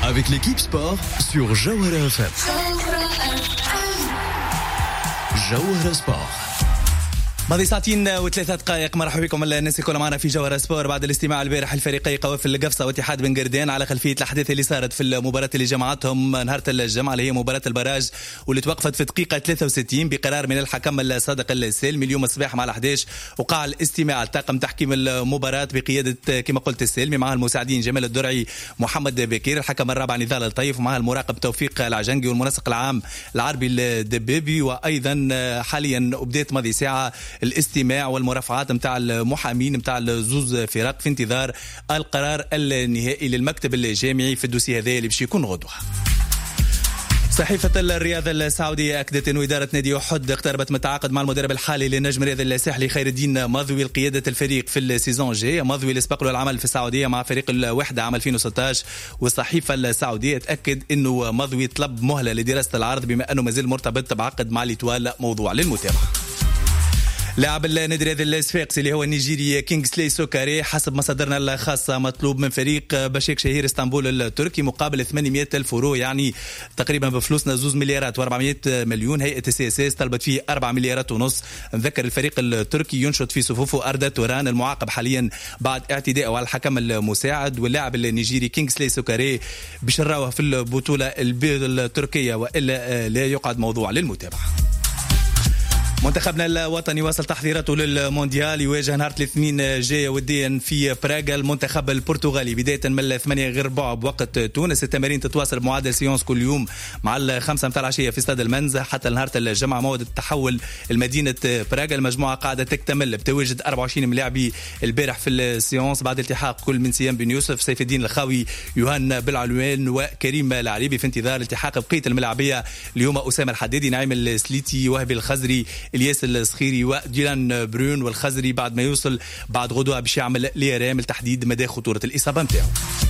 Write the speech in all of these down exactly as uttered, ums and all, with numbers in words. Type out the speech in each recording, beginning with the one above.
avec l'équipe sport sur Jawhara F M. Jawhara Sport. ماضي ساعتين وثلاثة دقائق. مرحبا بكم الناس الكل معنا في جوهرة سبور بعد الاستماع البارح الفريقي قوافل القفصة واتحاد بن قردان على خلفية الأحداث اللي صارت في المباراة اللي جمعتهم نهار الجمعة اللي هي مباراة البراج واللي توقفت في دقيقة ثلاثة وستين بقرار من الحكم الصادق السالمي. اليوم الصباح مع الأحد عشر وقع الاستماع لطاقم تحكيم المباراة بقيادة كما قلت السالمي، معها المساعدين جمال الدرعي محمد بكير، الحكم الرابع نضال الطيف، ومعها المراقب توفيق العجنقي والمنسق العام العربي الدبابي. وأيضا حاليا بدأت ماضي ساعة الاستماع والمرافعات متاع المحامين متاع الزوز فرق في انتظار القرار النهائي للمكتب الجامعي في الدوسي هذا اللي باش يكون غدوة. صحيفة الرياضة السعودية أكدت أن إدارة نادي أحد اقتربت من التعاقد مع المدرب الحالي للنجم الرياضي الساحلي خير الدين مضوي لقيادة الفريق في السيزون الجاي. مضوي اللي سبق له العمل في السعودية مع فريق الوحدة عام ألفين وستة عشر، والصحيفة السعودية تأكد أنه مضوي طلب مهلة لدراسة العرض بما أنه مازال مرتبط بعقد مع ليتوال موضوع للمتابعة. لاعب النادي الرياضي الصفاقسي اللي هو النيجيري كينغسلي سوكاري حسب مصادرنا الخاصة مطلوب من فريق بشيك شهير اسطنبول التركي مقابل ثمانمائة ألف يورو، يعني تقريبا بفلوسنا زوز مليارات وأربعمائة مليون. هيئة السي اس اس طلبت فيه أربعة مليارات ونص. نذكر الفريق التركي ينشط في صفوفه أردا توران المعاقب حاليا بعد اعتدائه على الحكم المساعد، واللاعب النيجيري كينغسلي سوكاري بشراوه في البطولة التركية وإلا لا يقعد موضوع للمتابعة. منتخبنا الوطني واصل تحضيراته للمونديال، يواجه نهار الاثنين جاي وديا في براغا المنتخب البرتغالي بداية من الثمانية غير ربع بوقت تونس. التمارين تتواصل بمعدل سيونس كل يوم مع الخمسة متاع العشية في استاد المنزه حتى نهار الجمعة موعد التحول المدينة براغا. المجموعة قاعدة تكتمل بتواجد أربعة وعشرين ملاعبي البارح في السيونس بعد التحاق كل من سيام بن يوسف، سيف الدين الخاوي، يوهان بالعلوان وكريم العريبي في انتظار التحاق بقية الملاعبية اليوم أسامة الحدادي، نعيم السليتي، وهبي الخزري، الياس الصخيري وديلان برون. والخزري بعد ما يوصل بعد غدوة باش يعمل ليرام لتحديد مدى خطورة الإصابة نتاعو.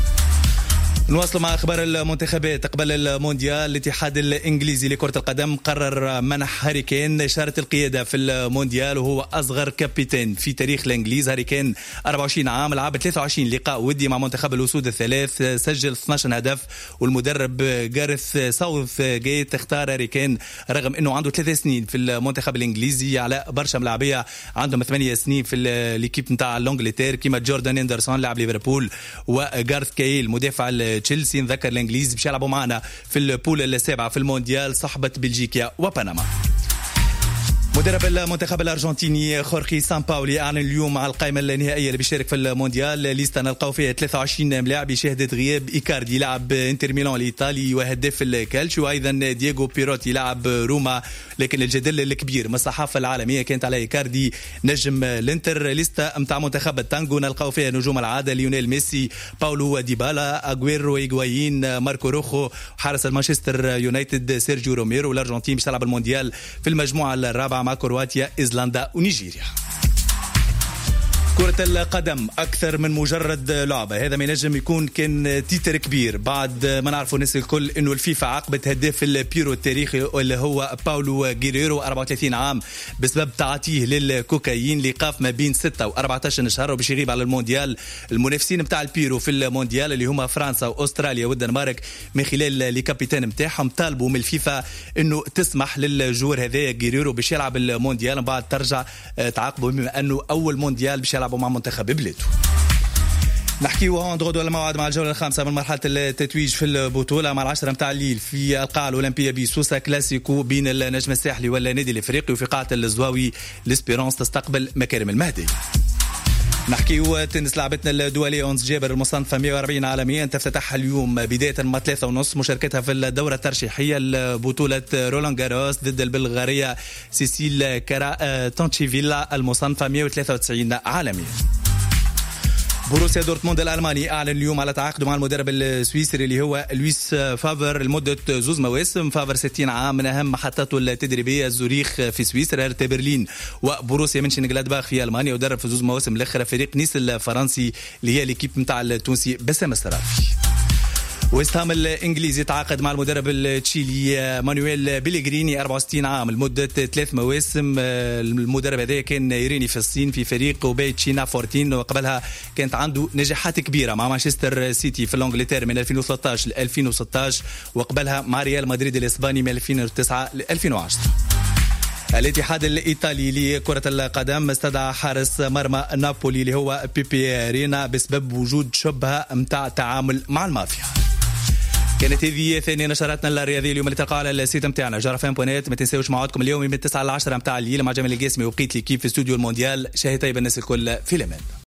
نواصل مع أخبار المنتخبات قبل المونديال. الاتحاد الإنجليزي لكرة القدم قرر منح هاري كين إشارة القيادة في المونديال، وهو أصغر كابتن في تاريخ الإنجليز. هاري كين أربعة وعشرين عام، لعب ثلاثة وعشرين لقاء ودي مع منتخب الأسود الثلاث، سجل اثني عشر هدف. والمدرب جارث ساوث جيت اختار هاري كين رغم أنه عنده ثلاث سنين في المنتخب الإنجليزي على برشا ملاعبية عندهم ثمانية سنين في الكيب نتاع الانجلتير كيما جوردان اندرسون لاعب ليفربول وغارث كايل مدافع تشيلسي. نذكر الانجليز باش يلعبوا معنا في البول السابعه في المونديال صحبه بلجيكا وبنما. مدرب المنتخب الارجنتيني خورخي سامباولي اعلن اليوم على القائمه النهائيه اللي بيشارك في المونديال. ليستا نلقاو فيها ثلاثة وعشرين لاعب شهدت غياب ايكاردي لاعب انتر ميلان الايطالي وهداف الكالتشيو، وايضا دييغو بيروتي لاعب روما. لكن الجدل الكبير من الصحافه العالميه كانت على ايكاردي نجم الانتر. ليستا نتاع منتخب التانغو نلقاو فيها نجوم العاده ليونيل ميسي، باولو ديبالا، اغويرو، ايغوايين، ماركو روخو، حارس المانشستر يونايتد سيرجيو روميرو. والارجنتين باش تلعب المونديال في المجموعه الرابعه مع كرواتيا، إيزلندا ونيجيريا. كرة القدم أكثر من مجرد لعبة، هذا ما ينجم يكون كان تيتر كبير بعد ما نعرفوا الناس الكل إنه الفيفا عاقبت هداف البيرو التاريخي اللي هو باولو غيريرو أربعة وثلاثين عام بسبب تعاطيه للكوكايين لقاف ما بين ستة وأربعة عشر شهر وباش يغيب على المونديال. المنافسين متاع البيرو في المونديال اللي هما فرنسا وأستراليا والدنمارك من خلال الكابيتان متاعهم طالبوا من الفيفا إنه تسمح للجور هذايا غيريرو باش يلعب المونديال بعد ترجع تعاقبه بما أنه أول مونديال باش يلعب مع منتخب بلاده. نحكي وهون غدوة الموعد مع الجولة الخامسة من مرحلة التتويج في البطولة مع العشرة متاع الليل في القاعة الأولمبية بسوسة كلاسيكو بين النجم الساحلي والنادي الإفريقي، وفي قاعة الزواوي لسبيرانس تستقبل مكارم المهدي. نحكي تنس لعبتنا الدولية أنس جابر المصنفة مئة وأربعين عالميا تفتتح اليوم بداية من ثلاثة ونص مشاركتها في الدورة الترشيحية لبطولة رولان جاروس ضد البلغارية سيسيل كارا تونتشيفيلا المصنفة مئة وثلاثة وتسعين عالميا. بروسيا دورتموند الألماني أعلن اليوم على تعاقده مع المدرب السويسري اللي هو لويس فافر لمدة زوز مواسم. فافر ستين عام، من أهم محطاته التدريبية زوريخ في سويسرا، هرتا برلين وبروسيا منشنغلادباخ في ألمانيا، ودرب في زوز مواسم الأخرى فريق نيس الفرنسي اللي هي ليكيب متاع التونسي بسام السرافي. ويست هام الانجليزي تعاقد مع المدرب التشيلي مانويل بيليغريني أربعة وستين عام لمده ثلاث مواسم. المدرب هذا كان يريني في الصين في فريق وباي تشينا فورتين، وقبلها كانت عنده نجاحات كبيره مع مانشستر سيتي في الانجلتير من ألفين وثلاثة عشر ل ألفين وستة عشر، وقبلها مع ريال مدريد الاسباني من ألفين وتسعة ل ألفين وعشرة. الاتحاد الإيطالي لكرة القدم استدعى حارس مرمى نابولي اللي هو بيبي رينا بسبب وجود شبهة متاع تعامل مع المافيا. كانت هذه ثاني نشراتنا الرياضية اليوم اللي تلقاها على السيت متاعنا جرفان بونات. ما تنساوش موعدكم اليوم من تسعة ل عشرة متاع الليل مع جمال القاسمي وقيت لي كيف في استوديو المونديال. شاهي طيب الناس الكل في الأمان.